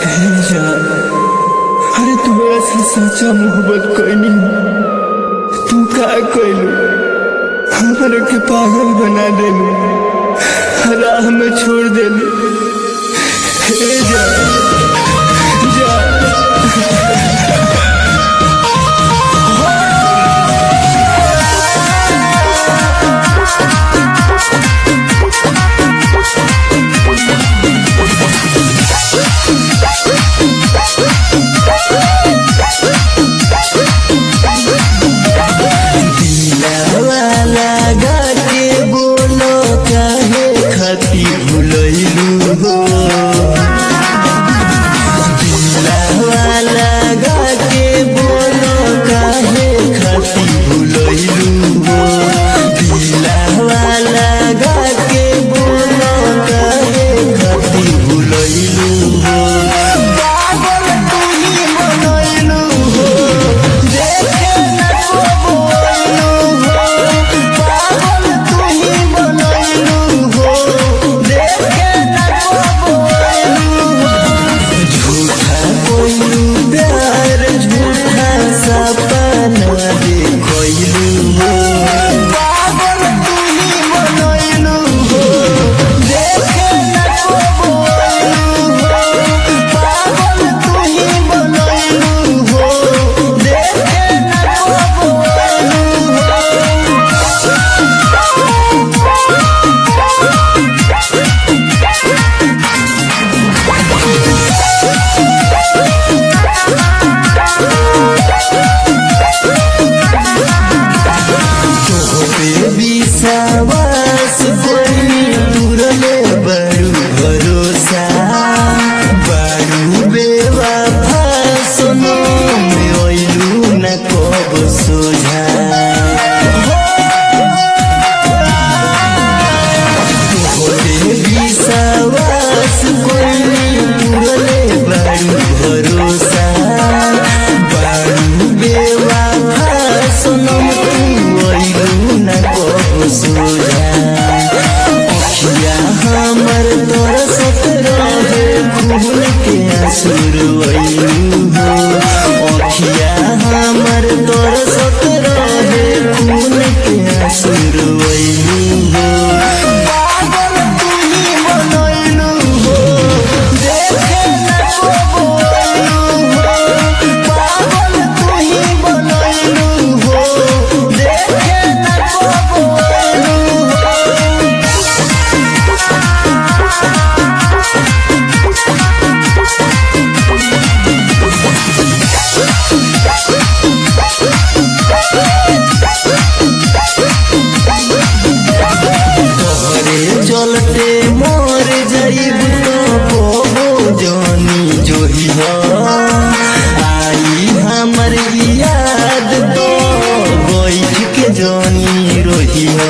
जान, अरे तुम्हारा से सच्चा मोहब्बत कोई नहीं। तू का कोइलू हमारे के पागल बना देलू, राह में छोड़ देलू। जान विश्वास कोई तुरले बड़ू भरोसा, बड़ू बेवफा सुनो मिलू न कब सोझा। विश्वास कोई तुरले बड़ू भरोसा, बड़ू बेवफा सुनो मिलू न कब सोझा। अखिया हमर तोर सतरहे खून के आंसुर वैलू हो। अखिया हमर तोर सतरहे खून के आंसुर वैलू हो। पागल तुही बनैलू हो, देखे न कबो अइलू हो। पागल तुही बनैलू हो, देखे न कबो अइलू हो। चलते मोर जाइब तो बोबो जानी जोही हो। आई हमर याद तो बैठ के जानी रोही हो।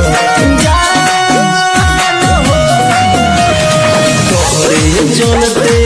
जान हो तोहरे चलते